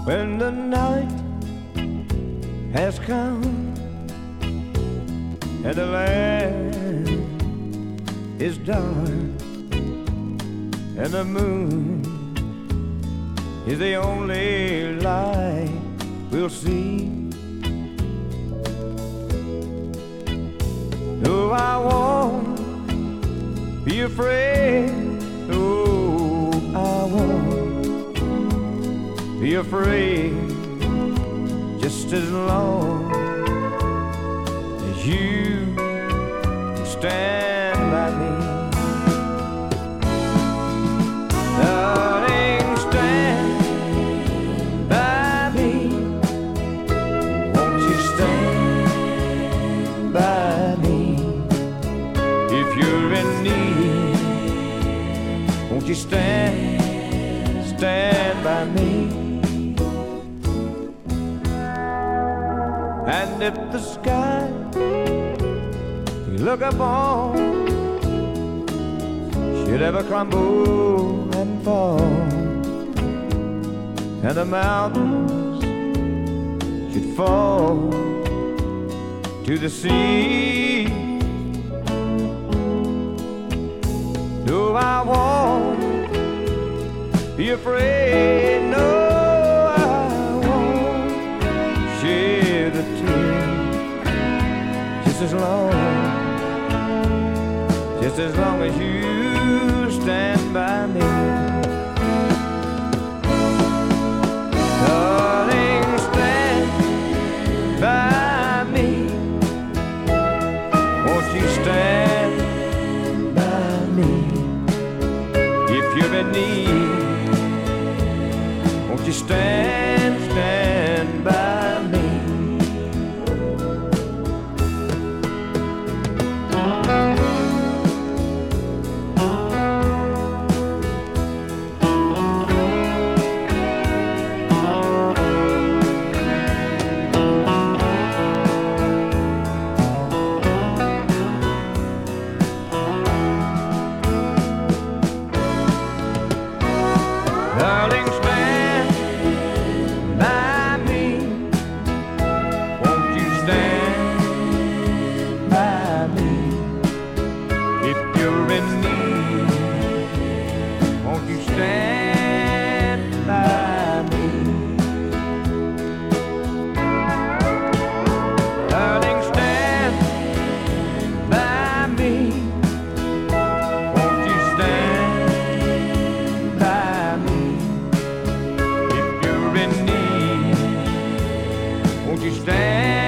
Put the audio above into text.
When the night has come and the land is dark and the moon is the only light we'll see. No, I won't be afraid. No, I won't be afraid, just as long as you stand by me. Darling, stand by me. Won't you stand by me? If you're in need, won't you stand by me? And if the sky you look upon should ever crumble and fall, and the mountains should fall to the sea, no, I won't be afraid. No, I won't shed a tear, just as long as you stand by me. Darling, stand by me. Won't you stand by me? If you're in need, won't you stand by me? Darling, stand by me. Won't you stand by me? If you're in need, won't you stand by me? Darling, stand by me. Won't you stand by me? If you're in need, won't you stand